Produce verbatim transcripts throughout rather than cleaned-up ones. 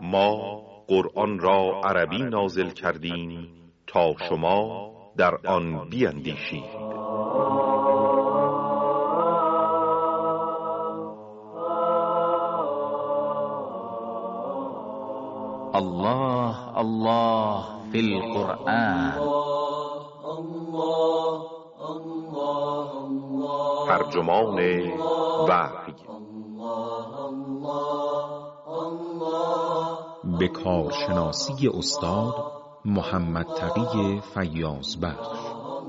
ما قرآن را عربی نازل کردیم تا شما در آن بیندیشید. الله الله فی القرآن. ترجمان وحی به کارشناسی استاد محمد تقی فیاض بخش.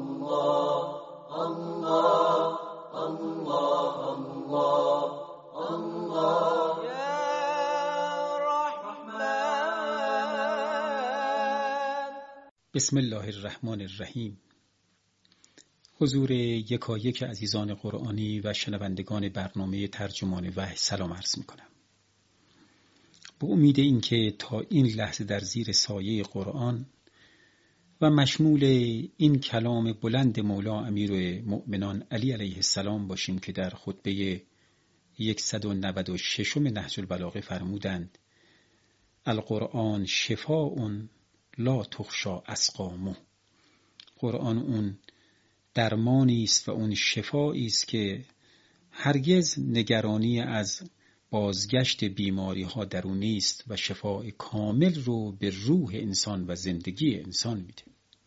بسم الله الرحمن الرحیم. حضور یکایک عزیزان قرآنی و شنوندگان برنامه ترجمان وحی سلام عرض میکنم. به امید اینکه تا این لحظه در زیر سایه قرآن و مشمول این کلام بلند مولا امیرالمؤمنان علی علیه السلام باشیم که در خطبه صد و نود و شش نهج البلاغه فرمودند: القرآن شفاء لا تخشی اسقامه. قرآن اون درمانی است و اون شفایی است که هرگز نگرانی از بازگشت بیماری ها در اون نیست و شفای کامل رو به روح انسان و زندگی انسان میده.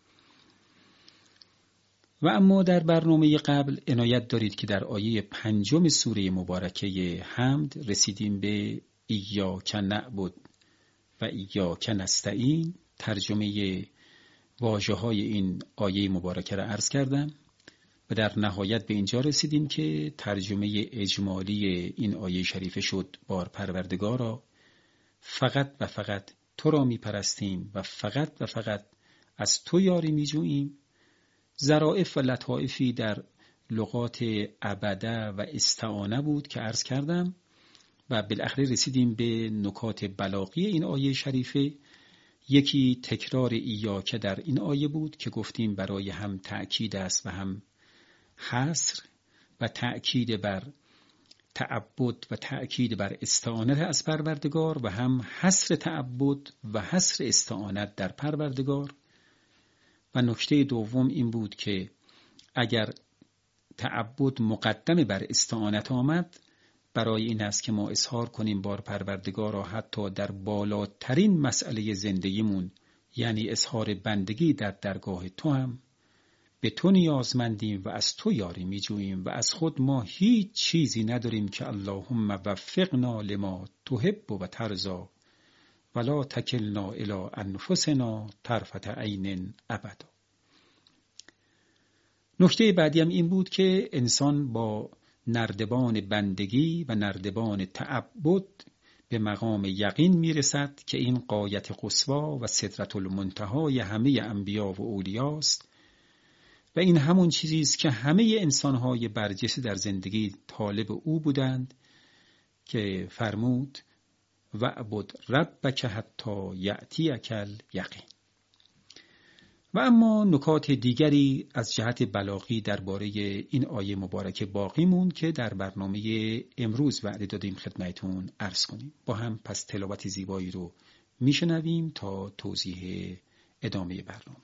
و اما در برنامه قبل عنایت دارید که در آیه پنجم سوره مبارکه حمد رسیدیم به ایاک نعبد و ایاک نستعین. ترجمه واژه های این آیه مبارکه را عرض کردم و در نهایت به اینجا رسیدیم که ترجمه اجمالی این آیه شریفه شد: بار پروردگارا، فقط و فقط تو را می پرستیم و فقط و فقط از تو یاری می جوییم. ظرافت و لطائفی در لغات عبده و استعانه بود که عرض کردم و بالاخره رسیدیم به نکات بلاغی این آیه شریفه. یکی تکرار ایاک در این آیه بود که گفتیم برای هم تأکید است و هم حصر، و تأکید بر تعبد و تأکید بر استعانت از پروردگار و هم حصر تعبد و حصر استعانت در پروردگار. و نکته دوم این بود که اگر تعبد مقدم بر استعانت آمد، برای این است که ما اظهار کنیم بار پروردگار را حتی در بالاترین مسئله زندگیمون، یعنی اظهار بندگی در درگاه تو، هم به تو نیازمندیم و از تو یاری می جوییم و از خود ما هیچ چیزی نداریم که اللهم وفقنا لما تحب و ترضی ولا تکلنا الی انفسنا طرفة عین ابدا. نکته بعدی هم این بود که انسان با نردبان بندگی و نردبان تعبد به مقام یقین میرسد که این غایت قصوا و سدرة المنتهی همه انبیا و اولیاست و این همون چیزی است که همه انسان‌های برجسته در زندگی طالب او بودند که فرمود وعبد ربک حتی یأتیک الیقین. و اما نکات دیگری از جهت بلاغی درباره این آیه مبارکه باقی موند که در برنامه امروز وعده دادیم خدمتتون عرض کنیم. با هم پس تلاوت زیبایی رو میشنویم تا توضیح ادامه برنامه.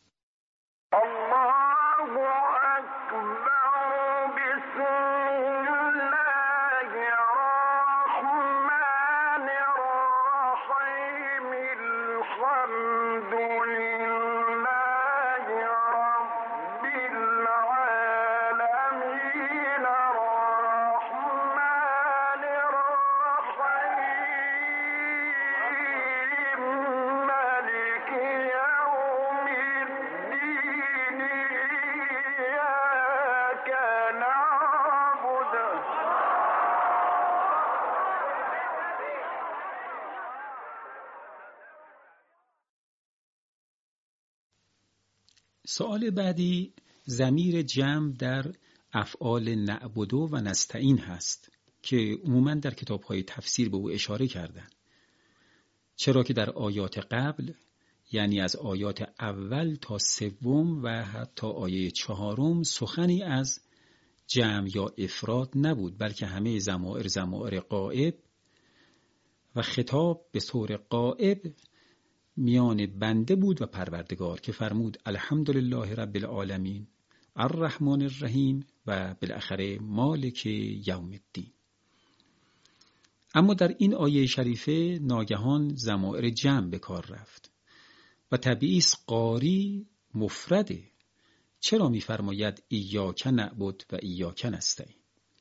سوال بعدی ضمیر جمع در افعال نعبدو و نستعین هست که عموماً در کتاب‌های تفسیر به او اشاره کردن، چرا که در آیات قبل، یعنی از آیات اول تا سوم و حتی آیه چهارم، سخنی از جمع یا افراد نبود، بلکه همه ضمائر ضمائر غائب و و خطاب به طور غائب میان بنده بود و پروردگار که فرمود الحمدلله رب العالمین الرحمن الرحیم و بالاخره مالک یوم الدین. اما در این آیه شریفه ناگهان ضمائر جمع به کار رفت و طبیعی است قاری مفرده. چرا می‌فرماید ایاک نعبد و ایاک نستعین؟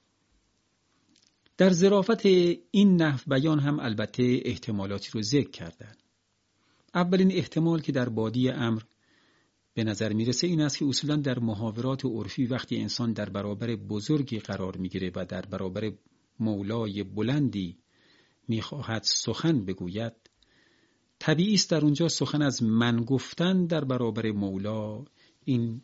در ظرافت این نحو بیان هم البته احتمالاتی رو ذکر کردن. اولین احتمال که در بادی امر به نظر میرسه این است که اصولاً در محاورات عرفی وقتی انسان در برابر بزرگی قرار میگیره و در برابر مولای بلندی میخواهد سخن بگوید، طبیعی است در اونجا سخن از من گفتن در برابر مولا این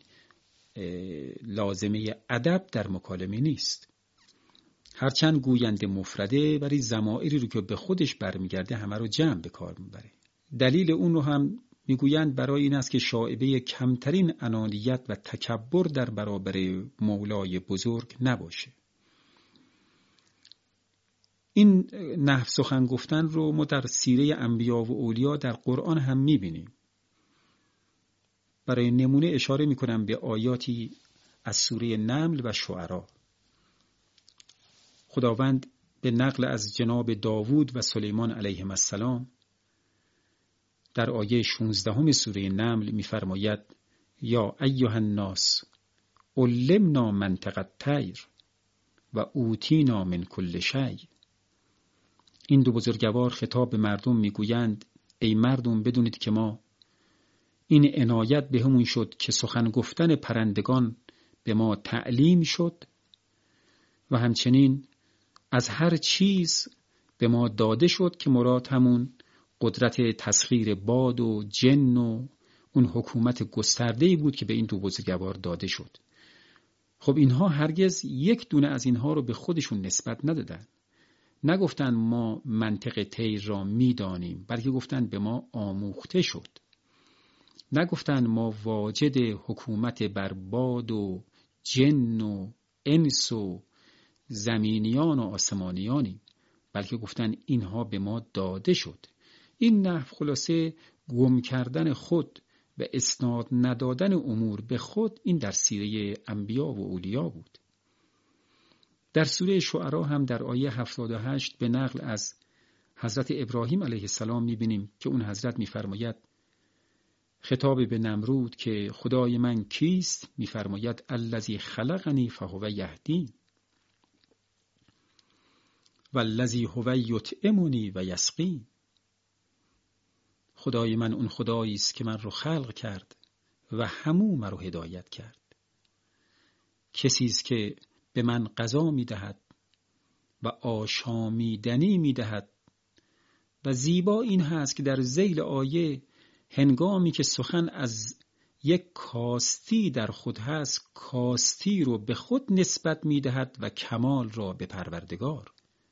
لازمه ادب در مکالمه نیست. هرچند گوینده مفرده ولی ضمائری رو که به خودش برمیگرده همه رو جمع به کار میبره. دلیل اون رو هم میگویند برای این است که شائبه کمترین انانیت و تکبر در برابر مولای بزرگ نباشه. این نحو سخن گفتن رو ما در سیره انبیا و اولیا در قرآن هم میبینیم. برای نمونه اشاره میکنم به آیاتی از سوره نمل و شعرا. خداوند به نقل از جناب داوود و سلیمان علیهم السلام در آیه شانزدهم سوره نمل می‌فرماید یا ایها الناس علمنا منطق الطیر و اوتینا من کل شیء. این دو بزرگوار خطاب به مردم میگویند ای مردم بدونید که ما این عنایت به همون شد که سخن گفتن پرندگان به ما تعلیم شد و همچنین از هر چیز به ما داده شد که مراد همون قدرت تسخیر باد و جن و اون حکومت گسترده‌ای بود که به این دو بزرگوار داده شد. خب اینها هرگز یک دونه از اینها رو به خودشون نسبت ندادن. نگفتن ما منطق طیر را میدانیم، بلکه گفتن به ما آموخته شد. نگفتن ما واجد حکومت بر باد و جن و انس و زمینیان و آسمانیانیم، بلکه گفتن اینها به ما داده شد. این نحو خلاصه گم کردن خود و اسناد ندادن امور به خود این در سیره انبیا و اولیا بود. در سوره شعرا هم در آیه هفتاد و هشت به نقل از حضرت ابراهیم علیه السلام می‌بینیم که اون حضرت می‌فرماید خطاب به نمرود که خدای من کیست؟ می‌فرماید الذی خلقنی فهو یهدین والذی هو یطعمنی و یسقین. خدای من اون خدایی است که من رو خلق کرد و همو من رو هدایت کرد. کسی است که به من غذا می‌دهد و آشامیدنی می‌دهد. و زیبا این هست که در ذیل آیه هنگامی که سخن از یک کاستی در خود هست، کاستی رو به خود نسبت می‌دهد و کمال را به پروردگار.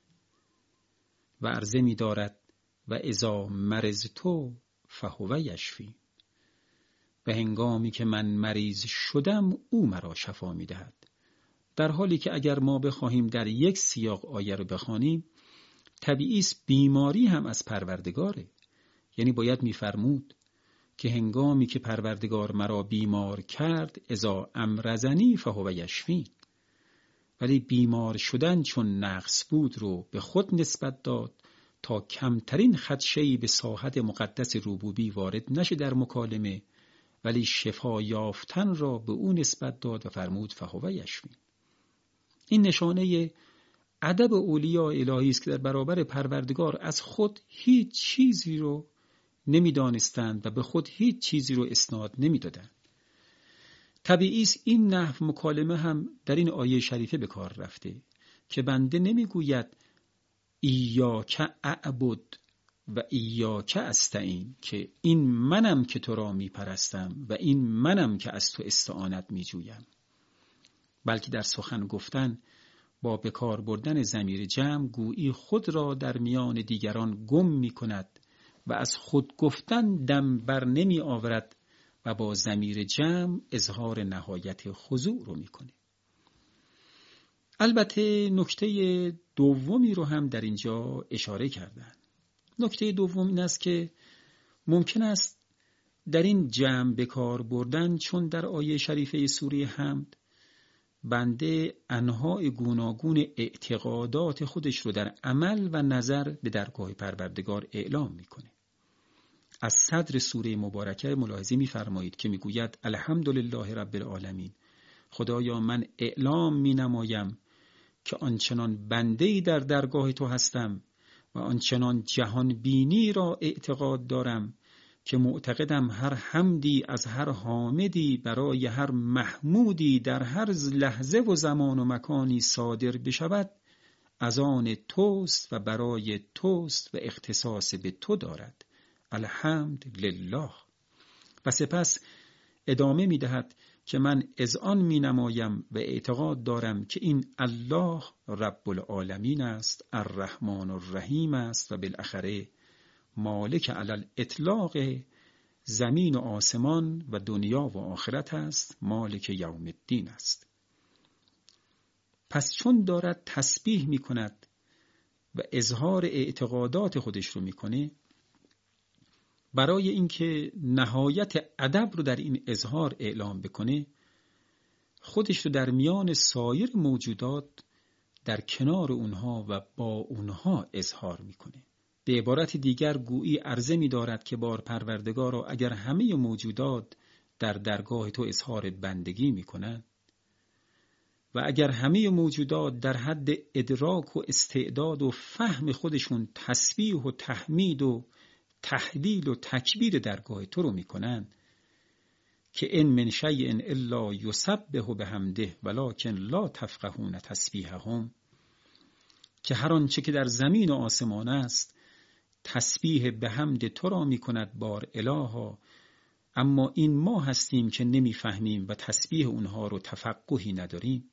و عرضه می‌دارد و اذا مرضتو فهو یشفی. و هنگامی که من مریض شدم او مرا شفا می‌دهد. در حالی که اگر ما بخواهیم در یک سیاق آیه رو بخوانیم، طبیعی است بیماری هم از پروردگاره. یعنی باید می‌فرمود که هنگامی که پروردگار مرا بیمار کرد اذا امرضنی فهو یشفی. ولی بیمار شدن چون نقص بود رو به خود نسبت داد تا کمترین خدشه‌ای به ساحت مقدس ربوبی وارد نشه در مکالمه، ولی شفا یافتن را به او نسبت داد و فرمود فهو یشفی. این نشانه ادب اولیاء الهی است که در برابر پروردگار از خود هیچ چیزی رو نمیدانستند و به خود هیچ چیزی رو اسناد نمیدادند. طبیعی است این نحو مکالمه هم در این آیه شریفه به کار رفته که بنده نمیگوید ایاک اعبد و ایاک استعین، که این منم که تو را میپرستم و این منم که از تو استعانت میجویم، بلکه در سخن گفتن با بکار بردن ضمیر جمع گویی خود را در میان دیگران گم میکند و از خود گفتن دم بر نمی آورد و با ضمیر جمع اظهار نهایت خضوع رو میکنه. البته نکته دومی رو هم در اینجا اشاره کردن. نکته دوم این است که ممکن است در این جمع به کار بردن، چون در آیه شریفه سوره حمد بنده انواع گوناگون اعتقادات خودش رو در عمل و نظر به درگاه پروردگار اعلام میکنه. از صدر سوره مبارکه ملاحظه می‌فرمایید که میگوید الحمدلله رب العالمین، خدایا من اعلام می‌نمایم که آنچنان بنده‌ای در درگاه تو هستم و آنچنان جهان بینی را اعتقاد دارم که معتقدم هر حمدی از هر حامدی برای هر محمودی در هر لحظه و زمان و مکانی صادر بشود از آن توست و برای توست و اختصاص به تو دارد. الحمد لله. و سپس ادامه می دهد که من اذعان می نمایم و اعتقاد دارم که این الله رب العالمین است، الرحمن الرحیم است و بالاخره مالک علی الاطلاق زمین و آسمان و دنیا و آخرت است، مالک یوم الدین است. پس چون دارد تسبیح می کند و اظهار اعتقادات خودش رو می کنه، برای اینکه نهایت ادب رو در این اظهار اعلام بکنه، خودش رو در میان سایر موجودات در کنار اونها و با اونها اظهار میکنه. به عبارت دیگر گویی عرضه می‌دارد که بار پروردگارا اگر همه موجودات در درگاه تو اظهار بندگی میکنند و اگر همه موجودات در حد ادراک و استعداد و فهم خودشون تسبیح و تحمید و تهلیل و تکبیر درگاه تو رو میکنن که ان من شیء الا یسبح بحمده ولکن لا تفقهون تسبیحهم، که هر آنچه که در زمین و آسمان است تسبیح به حمد تو را میکند بار الها، اما این ما هستیم که نمیفهمیم و تسبیح اونها رو تفقهی نداریم.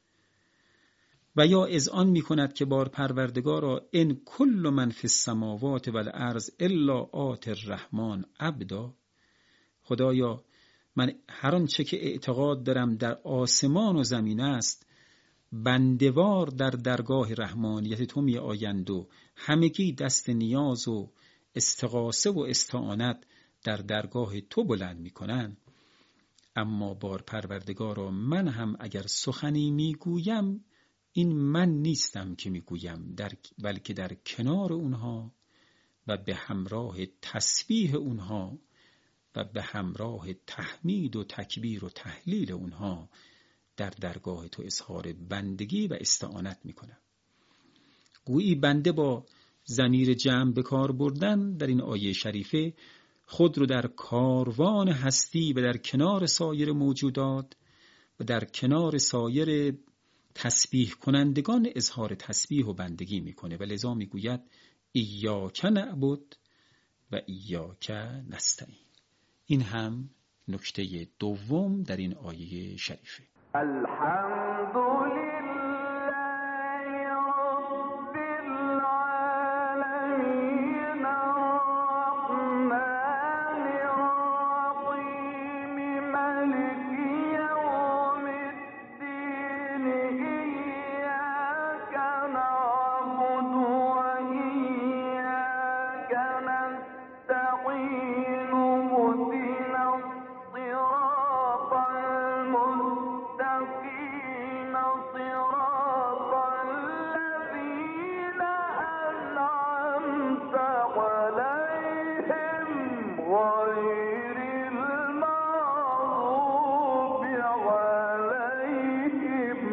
و یا اذعان می کند که بار پروردگارا ان کل من فی السماوات والارض الا آت الرحمن عبدا، خدایا من هر آنچه که اعتقاد دارم در آسمان و زمین است بندوار در درگاه رحمانیت تو می آیند و همگی دست نیاز و استغاثه و استعانت در درگاه تو بلند می کنند. اما بار پروردگارا من هم اگر سخنی می گویم این من نیستم که میگویم، در بلکه در کنار اونها و به همراه تسبیح اونها و به همراه تحمید و تکبیر و تهلیل اونها در درگاه تو اظهار بندگی و استعانت میکنم. گویی بنده با ضمیر جمع به کار بردن در این آیه شریفه خود رو در کاروان هستی و در کنار سایر موجودات و در کنار سایر تسبیح کنندگان اظهار تسبیح و بندگی میکنه و لذا میگوید ایاک نعبد و ایاک نستعین. این هم نکته دوم در این آیه شریفه. الحمدلله رب العالمین الرحمن الرحیم مالک یوم الدین ایاک نعبد و ایاک نستعین اهدنا الصراط المستقیم صراط الذین انعمت علیهم غیر المغضوب علیهم.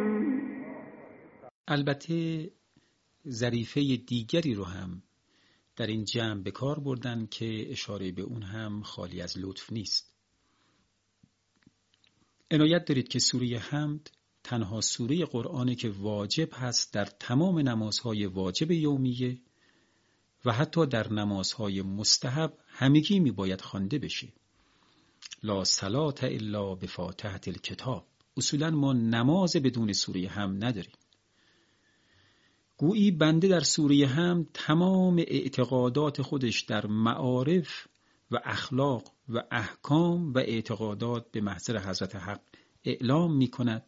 البته ظریفه دیگری رو هم در این جمع به کار بردن که اشاره به اون هم خالی از لطف نیست. عنایت دارید که سوره حمد تنها سوره قرآنه که واجب هست در تمام نمازهای واجب یومیه و حتی در نمازهای مستحب همگی می باید خوانده بشه. لا صلاة الا بفاتحة الکتاب. اصولا ما نماز بدون سوره حمد نداریم. گویی بنده در سوره حمد تمام اعتقادات خودش در معارف و اخلاق و احکام و اعتقادات به محضر حضرت حق اعلام می کند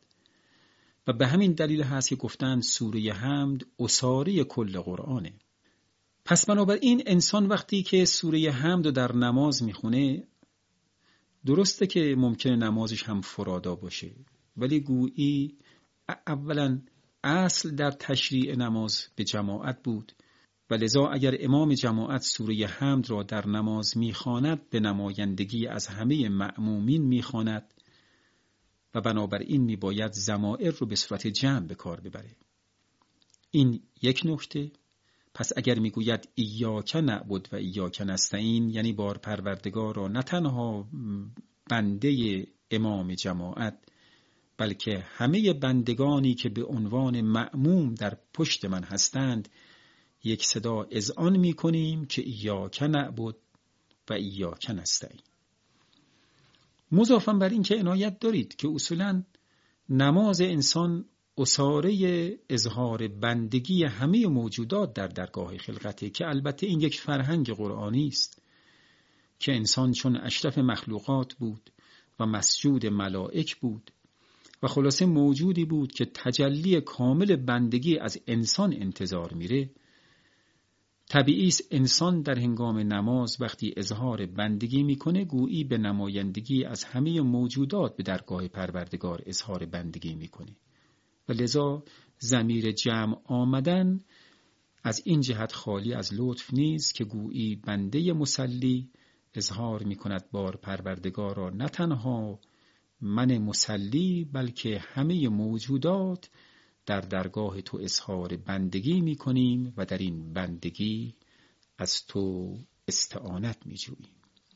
و به همین دلیل هست که گفتن سوره حمد اساره کل قرآنه. پس بنابراین انسان وقتی که سوره حمد رو در نماز میخونه، درسته که ممکنه نمازش هم فرادا باشه، ولی گویی اولا اصل در تشریع نماز به جماعت بود و لذا اگر امام جماعت سوره حمد را در نماز میخواند به نمایندگی از همه مأمومین میخواند و بنابراین میباید ضمائر رو به صورت جمع به کار ببره. این یک نکته. پس اگر میگوید ایاک نعبد و ایاک نستعین، یعنی بار پروردگار را نه تنها بنده امام جماعت بلکه همه بندگانی که به عنوان مأموم در پشت من هستند یک صدا اذعان می کنیم که ایاک نعبد و ایاک نستعین. مضافاً بر این که عنایت دارید که اصولاً نماز انسان اساره اظهار بندگی همه موجودات در درگاه خلقته، که البته این یک فرهنگ قرآنی است که انسان چون اشرف مخلوقات بود و مسجود ملائک بود و خلاصه موجودی بود که تجلی کامل بندگی از انسان انتظار میره، طبیعی است انسان در هنگام نماز وقتی اظهار بندگی میکنه گویی به نمایندگی از همه موجودات به درگاه پروردگار اظهار بندگی میکنه و لذا ضمیر جمع آمدن از این جهت خالی از لطف نیست که گویی بنده مصلی اظهار میکند بار پروردگار را نه تنها من مصلی بلکه همه موجودات در درگاه تو اظهار بندگی میکنیم و در این بندگی از تو استعانت میجوییم.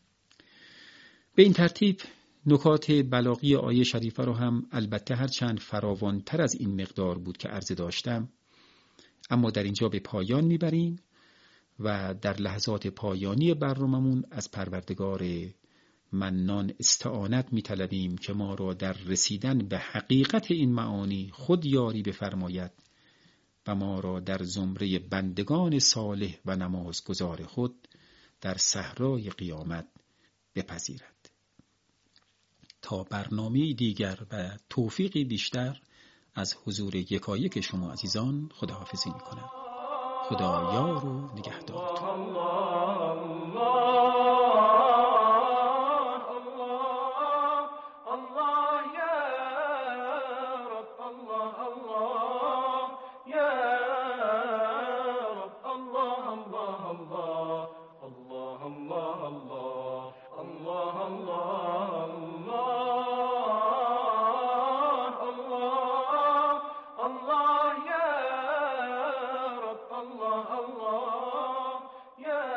به این ترتیب نکات بلاغی آیه شریفه رو هم البته هرچند فراوانتر از این مقدار بود که عرض داشتم، اما در اینجا به پایان میبریم و در لحظات پایانی برناممون از پروردگار منان استعانت میطلبیم که ما را در رسیدن به حقیقت این معانی خود یاری بفرماید و ما را در زمره بندگان صالح و نمازگزار خود در صحرای قیامت بپذیرد. تا برنامه دیگر و توفیقی بیشتر از حضور یکایک شما عزیزان خداحافظی میکنم. خدا یار و نگهدارتون. Allah, Allah, ya